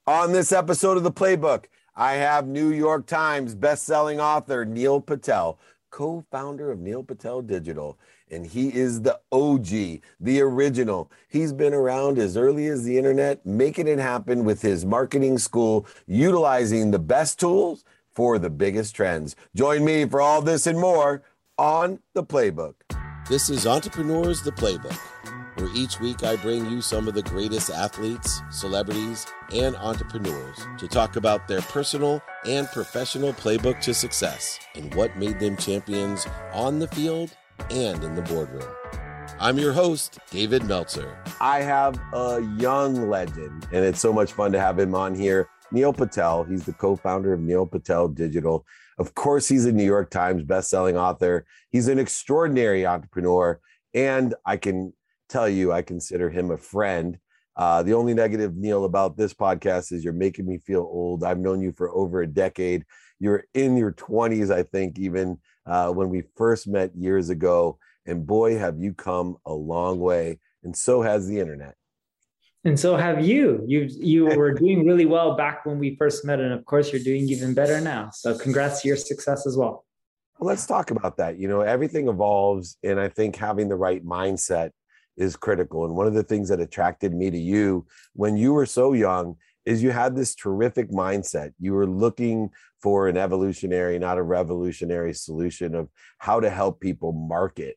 On this episode of The Playbook, I have New York Times bestselling author Neil Patel, co-founder of Neil Patel Digital, and he is the OG, the original. He's been around as early as the internet, making it happen with his marketing school, utilizing the best tools for the biggest trends. Join me for all this and more on The Playbook. This is Entrepreneurs The Playbook, where each week I bring you some of the greatest athletes, celebrities, and entrepreneurs to talk about their personal and professional playbook to success and what made them champions on the field and in the boardroom. I'm your host, David Meltzer. I have a young legend, and it's so much fun to have him on here. Neil Patel. He's the co-founder of Neil Patel Digital. Of course, he's a New York Times bestselling author. He's an extraordinary entrepreneur, and I can tell you, I consider him a friend. The only negative, Neil, about this podcast is you're making me feel old. I've known you for over a decade. You're in your 20s, I think, even when we first met years ago. And boy, have you come a long way. And so has the internet. And so have you. You were doing really well back when we first met. And of course, you're doing even better now. So congrats to your success as well. Well, let's talk about that. You know, everything evolves. And I think having the right mindset is critical. And one of the things that attracted me to you when you were so young is you had this terrific mindset. You were looking for an evolutionary, not a revolutionary solution of how to help people market.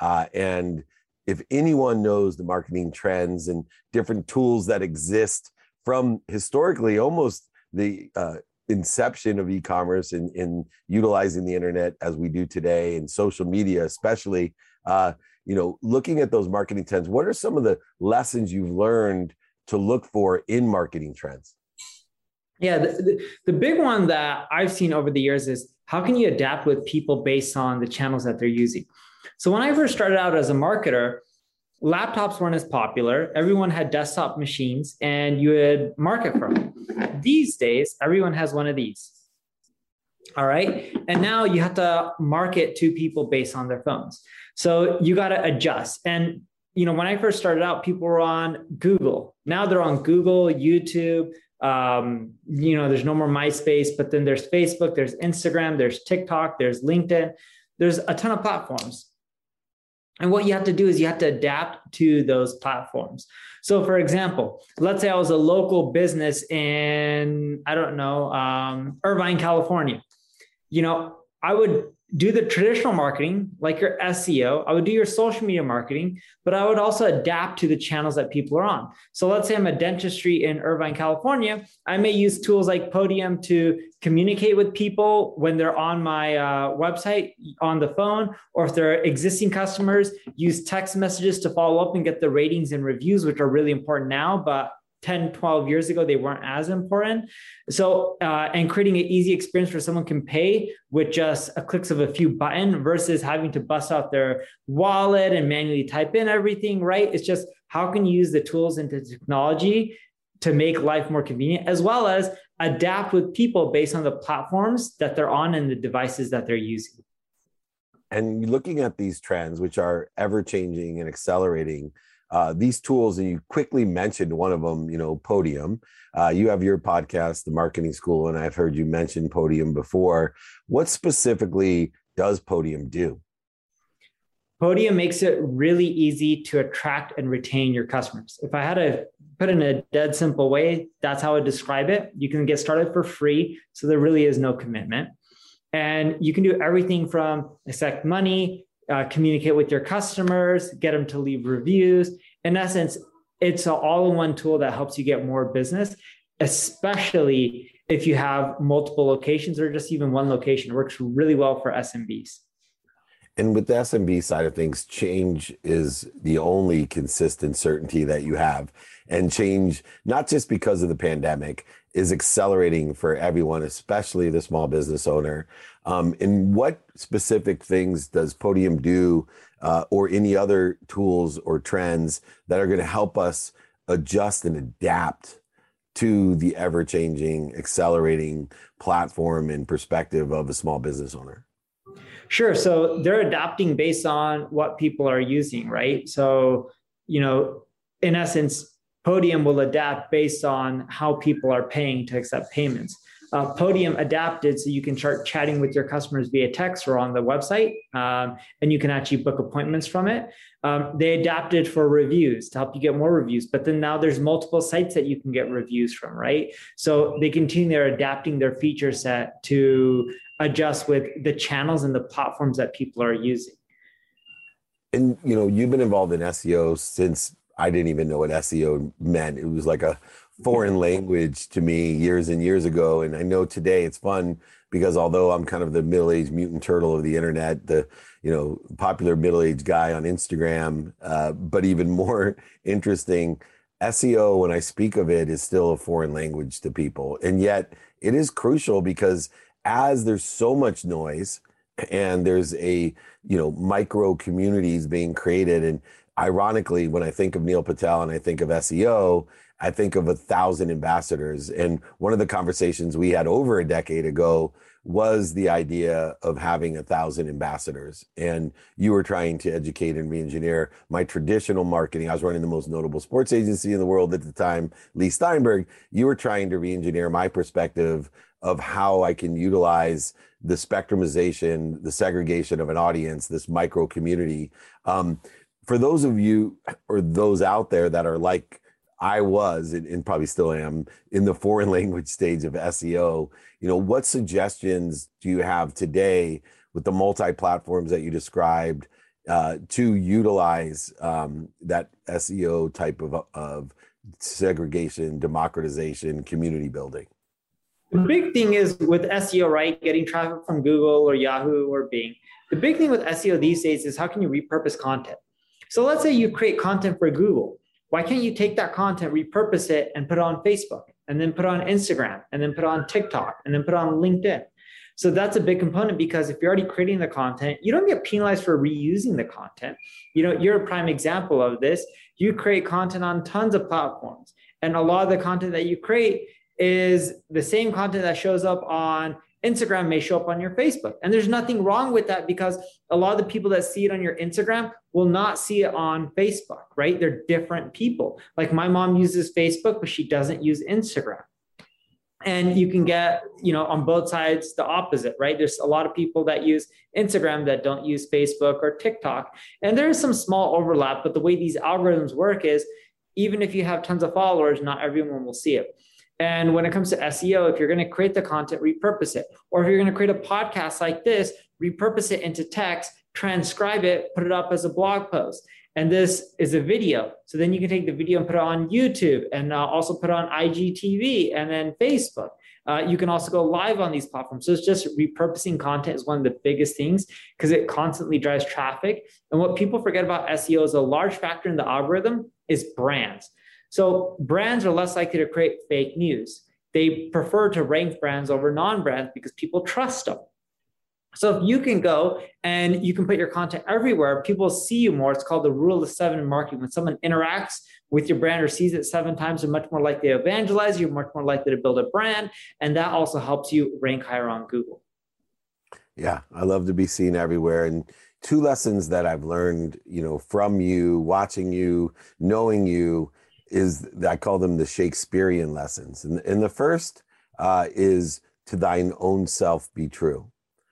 And if anyone knows the marketing trends and different tools that exist from historically almost the inception of e-commerce in utilizing the internet as we do today and social media, especially, looking at those marketing trends, what are some of the lessons you've learned to look for in marketing trends? Yeah, the big one that I've seen over the years is how can you adapt with people based on the channels that they're using? So when I first started out as a marketer, laptops weren't as popular. Everyone had desktop machines and you would market from them. These days, everyone has one of these. All right. And now you have to market to people based on their phones. So you got to adjust. And, when I first started out, people were on Google. Now they're on Google, YouTube. There's no more MySpace, but then there's Facebook, there's Instagram, there's TikTok, there's LinkedIn. There's a ton of platforms. And what you have to do is you have to adapt to those platforms. So for example, let's say I was a local business in, Irvine, California. I would do the traditional marketing, like your SEO. I would do your social media marketing, but I would also adapt to the channels that people are on. So let's say I'm a dentistry in Irvine, California. I may use tools like Podium to communicate with people when they're on my website on the phone, or if they're existing customers, use text messages to follow up and get the ratings and reviews, which are really important now, but 10, 12 years ago, they weren't as important. So, and creating an easy experience where someone can pay with just a clicks of a few buttons versus having to bust out their wallet and manually type in everything, right? It's just how can you use the tools and the technology to make life more convenient, as well as adapt with people based on the platforms that they're on and the devices that they're using. And looking at these trends, which are ever changing and accelerating, these tools, and you quickly mentioned one of them, Podium. You have your podcast, The Marketing School, and I've heard you mention Podium before. What specifically does Podium do? Podium makes it really easy to attract and retain your customers. If I had to put it in a dead simple way, that's how I describe it. You can get started for free, so there really is no commitment. And you can do everything from accept money, communicate with your customers, get them to leave reviews. In essence, it's an all-in-one tool that helps you get more business, especially if you have multiple locations or just even one location. It works really well for SMBs. And with the SMB side of things, change is the only consistent certainty that you have. And change, not just because of the pandemic, is accelerating for everyone, especially the small business owner. And what specific things does Podium do or any other tools or trends that are going to help us adjust and adapt to the ever-changing, accelerating platform and perspective of a small business owner? Sure. So they're adapting based on what people are using, right? So, in essence, Podium will adapt based on how people are paying to accept payments. Podium adapted so you can start chatting with your customers via text or on the website, and you can actually book appointments from it. They adapted for reviews to help you get more reviews, but then now there's multiple sites that you can get reviews from, right? So they continue their adapting their feature set to adjust with the channels and the platforms that people are using. And, you know, you've been involved in SEO since I didn't even know what SEO meant. It was like a foreign language to me years and years ago. And I know today it's fun because although I'm kind of the middle-aged mutant turtle of the internet, the, you know, popular middle-aged guy on Instagram, but even more interesting, SEO, when I speak of it, is still a foreign language to people. And yet it is crucial because as there's so much noise and there's a, you know, micro communities being created. And ironically, when I think of Neil Patel and I think of SEO, I think of 1,000 ambassadors. And one of the conversations we had over a decade ago was the idea of having 1,000 ambassadors. And you were trying to educate and re-engineer my traditional marketing. I was running the most notable sports agency in the world at the time, Lee Steinberg. You were trying to re-engineer my perspective of how I can utilize the spectrumization, the segregation of an audience, this micro community. For those of you or those out there that are like I was, and probably still am, in the foreign language stage of SEO, you know, what suggestions do you have today with the multi-platforms that you described to utilize that SEO type of segregation, democratization, community building? The big thing is with SEO, right? Getting traffic from Google or Yahoo or Bing. The big thing with SEO these days is how can you repurpose content? So let's say you create content for Google. Why can't you take that content, repurpose it, and put it on Facebook, and then put it on Instagram, and then put it on TikTok, and then put it on LinkedIn? So that's a big component because if you're already creating the content, you don't get penalized for reusing the content. You know, you're a prime example of this. You create content on tons of platforms, and a lot of the content that you create is the same content that shows up on Instagram may show up on your Facebook. And there's nothing wrong with that because a lot of the people that see it on your Instagram will not see it on Facebook, right? They're different people. Like my mom uses Facebook, but she doesn't use Instagram. And you can get, you know, on both sides, the opposite, right? There's a lot of people that use Instagram that don't use Facebook or TikTok. And there's some small overlap, but the way these algorithms work is even if you have tons of followers, not everyone will see it. And when it comes to SEO, if you're going to create the content, repurpose it. Or if you're going to create a podcast like this, repurpose it into text, transcribe it, put it up as a blog post. And this is a video. So then you can take the video and put it on YouTube and also put it on IGTV and then Facebook. You can also go live on these platforms. So it's just repurposing content is one of the biggest things because it constantly drives traffic. And what people forget about SEO is a large factor in the algorithm is brands. So brands are less likely to create fake news. They prefer to rank brands over non-brands because people trust them. So if you can go and you can put your content everywhere, people see you more. It's called the rule of 7 in marketing. When someone interacts with your brand or sees it 7 times, they're much more likely to evangelize. You're much more likely to build a brand. And that also helps you rank higher on Google. Yeah, I love to be seen everywhere. And 2 lessons that I've learned, you know, from you, watching you, knowing you, is I call them the Shakespearean lessons. And the first is to thine own self be true.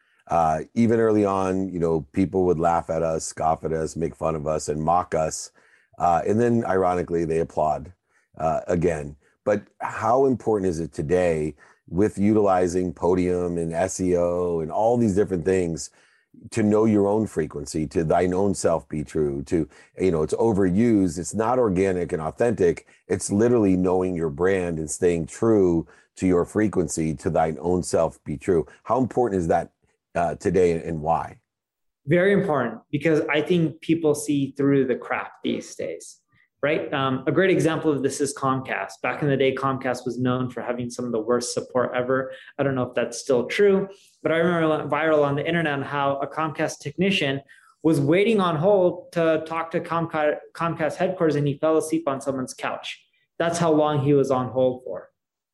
Even early on, you know, people would laugh at us, scoff at us, make fun of us and mock us. And then ironically, they applaud again. But how important is it today with utilizing Podium and SEO and all these different things to know your own frequency, to thine own self be true, to, you know, it's overused. It's not organic and authentic. It's literally knowing your brand and staying true to your frequency, to thine own self be true. How important is that today and why? Very important because I think people see through the crap these days, right? A great example of this is Comcast. Back in the day, Comcast was known for having some of the worst support ever. I don't know if that's still true, but I remember it went viral on the internet on how a Comcast technician was waiting on hold to talk to Comcast headquarters and he fell asleep on someone's couch. That's how long he was on hold for.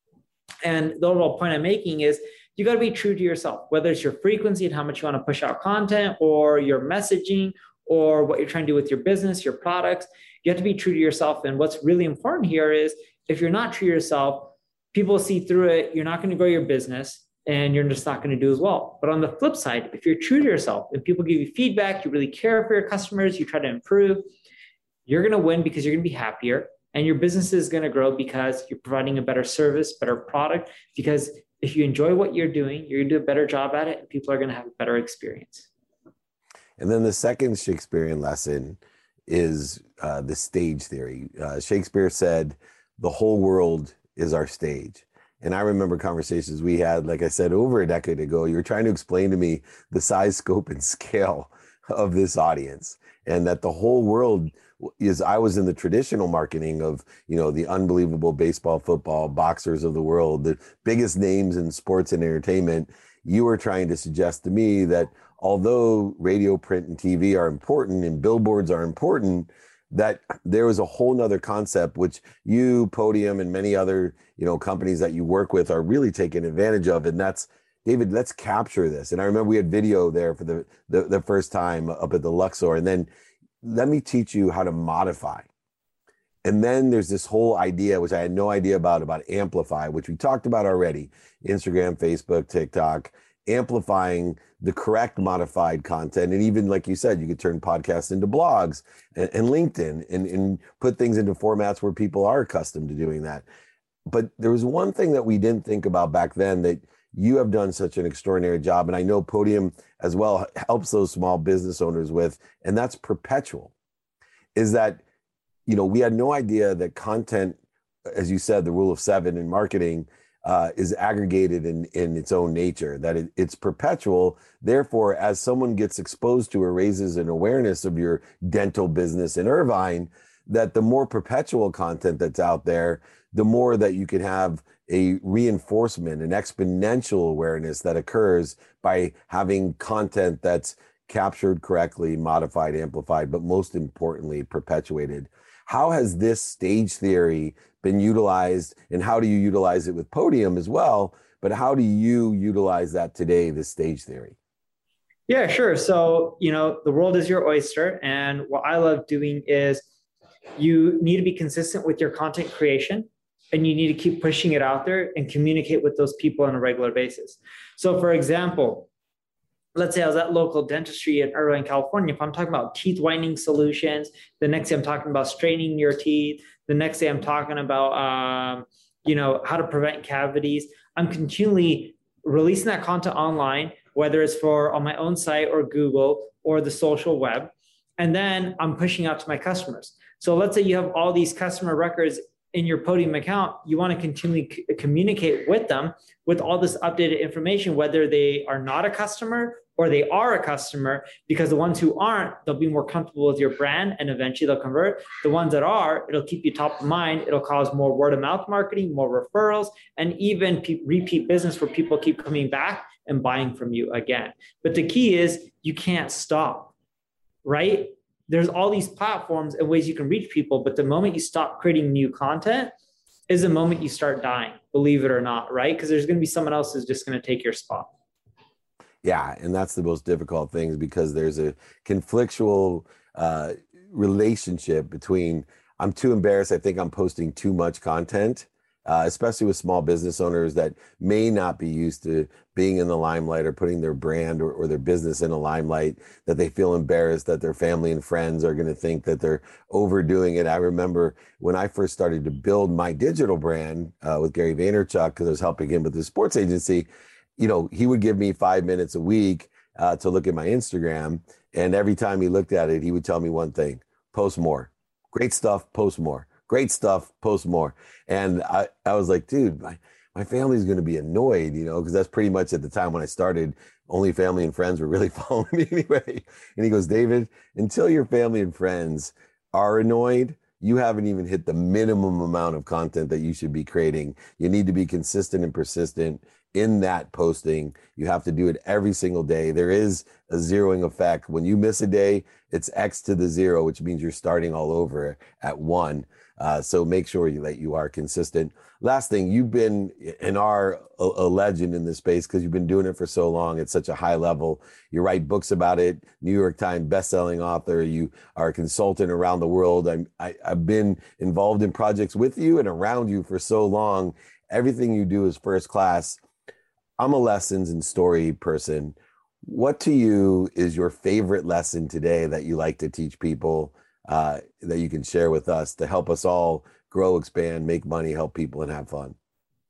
And the overall point I'm making is you got to be true to yourself, whether it's your frequency and how much you want to push out content or your messaging or what you're trying to do with your business, your products. You have to be true to yourself. And what's really important here is if you're not true to yourself, people see through it. You're not going to grow your business and you're just not going to do as well. But on the flip side, if you're true to yourself and people give you feedback, you really care for your customers, you try to improve, you're going to win because you're going to be happier. And your business is going to grow because you're providing a better service, better product. Because if you enjoy what you're doing, you're going to do a better job at it, and people are going to have a better experience. And then the second Shakespearean lesson is the stage theory. Shakespeare said, the whole world is our stage. And I remember conversations we had, like I said, over a decade ago. You were trying to explain to me the size, scope, and scale of this audience, and that the whole world is, I was in the traditional marketing of, the unbelievable baseball, football, boxers of the world, the biggest names in sports and entertainment. You were trying to suggest to me that although radio, print, and TV are important and billboards are important, that there was a whole nother concept, which you, Podium, and many other, companies that you work with are really taking advantage of. And that's, David, let's capture this. And I remember we had video there for the first time up at the Luxor. And then let me teach you how to modify. And then there's this whole idea, which I had no idea about amplify, which we talked about already. Instagram, Facebook, TikTok, amplifying the correct modified content. And even like you said, you could turn podcasts into blogs and LinkedIn and put things into formats where people are accustomed to doing that. But there was one thing that we didn't think about back then that you have done such an extraordinary job. And I know Podium as well helps those small business owners with, and that's perpetual, is that, we had no idea that content, as you said, the rule of 7 in marketing, is aggregated in its own nature, that it's perpetual. Therefore, as someone gets exposed to or raises an awareness of your dental business in Irvine, that the more perpetual content that's out there, the more that you can have a reinforcement, an exponential awareness that occurs by having content that's captured correctly, modified, amplified, but most importantly, perpetuated. How has this stage theory been utilized, and how do you utilize it with Podium as well? But how do you utilize that today, this stage theory? Yeah, sure. So, the world is your oyster. And what I love doing is you need to be consistent with your content creation, and you need to keep pushing it out there and communicate with those people on a regular basis. So for example, let's say I was at local dentistry in Irvine, California. If I'm talking about teeth whitening solutions, the next day I'm talking about straightening your teeth. The next day I'm talking about, how to prevent cavities. I'm continually releasing that content online, whether it's on my own site or Google or the social web. And then I'm pushing out to my customers. So let's say you have all these customer records in your Podium account. You want to continually communicate with them with all this updated information, whether they are not a customer or they are a customer, because the ones who aren't, they'll be more comfortable with your brand and eventually they'll convert. The ones that are, it'll keep you top of mind. It'll cause more word of mouth marketing, more referrals, and even repeat business where people keep coming back and buying from you again. But the key is you can't stop, right? There's all these platforms and ways you can reach people, but the moment you stop creating new content is the moment you start dying, believe it or not, right? Because there's going to be someone else who's just going to take your spot. Yeah, and that's the most difficult thing, because there's a conflictual relationship between, I'm too embarrassed, I think I'm posting too much content, especially with small business owners that may not be used to being in the limelight or putting their brand or their business in a limelight, that they feel embarrassed that their family and friends are going to think that they're overdoing it. I remember when I first started to build my digital brand with Gary Vaynerchuk, because I was helping him with his sports agency, he would give me 5 minutes a week to look at my Instagram. And every time he looked at it, he would tell me one thing: post more. Great stuff, post more. Great stuff, post more. And I was like, dude, my family's going to be annoyed, because that's pretty much at the time when I started, only family and friends were really following me anyway. And he goes, David, until your family and friends are annoyed, you haven't even hit the minimum amount of content that you should be creating. You need to be consistent and persistent in that posting. You have to do it every single day. There is a zeroing effect. When you miss a day, it's X to the 0, which means you're starting all over at 1. So make sure that you are consistent. Last thing, you've been a legend in this space because you've been doing it for so long at such a high level. You write books about it, New York Times best-selling author. You are a consultant around the world. I've been involved in projects with you and around you for so long. Everything you do is first class. I'm a lessons and story person. What to you is your favorite lesson today that you like to teach people, that you can share with us to help us all grow, expand, make money, help people, and have fun?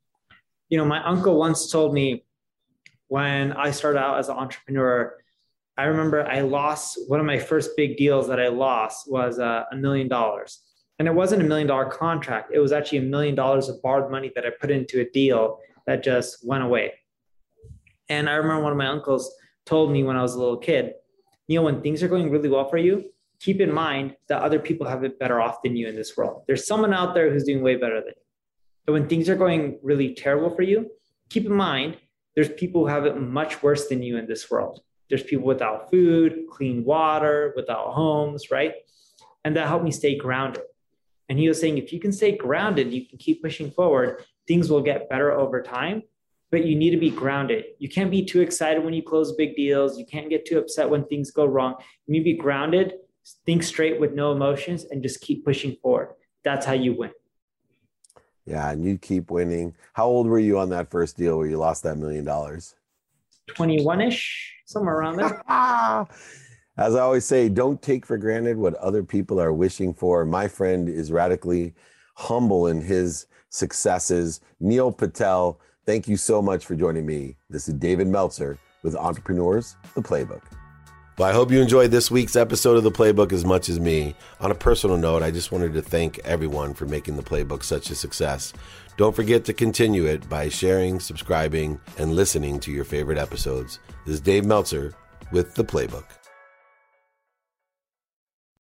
My uncle once told me when I started out as an entrepreneur, I remember I lost one of my first big deals that I lost was $1 million. And it wasn't $1 million contract. It was actually $1 million of borrowed money that I put into a deal that just went away. And I remember one of my uncles told me when I was a little kid, when things are going really well for you, keep in mind that other people have it better off than you in this world. There's someone out there who's doing way better than you. But when things are going really terrible for you, keep in mind, there's people who have it much worse than you in this world. There's people without food, clean water, without homes, right? And that helped me stay grounded. And he was saying, if you can stay grounded, you can keep pushing forward, things will get better over time, but you need to be grounded. You can't be too excited when you close big deals. You can't get too upset when things go wrong. You need to be grounded, think straight with no emotions, and just keep pushing forward. That's how you win. Yeah, and you keep winning. How old were you on that first deal where you lost that $1 million? 21-ish, somewhere around there. As I always say, don't take for granted what other people are wishing for. My friend is radically humble in his successes. Neil Patel, thank you so much for joining me. This is David Meltzer with Entrepreneurs, The Playbook. Well, I hope you enjoyed this week's episode of The Playbook as much as me. On a personal note, I just wanted to thank everyone for making The Playbook such a success. Don't forget to continue it by sharing, subscribing, and listening to your favorite episodes. This is Dave Meltzer with The Playbook.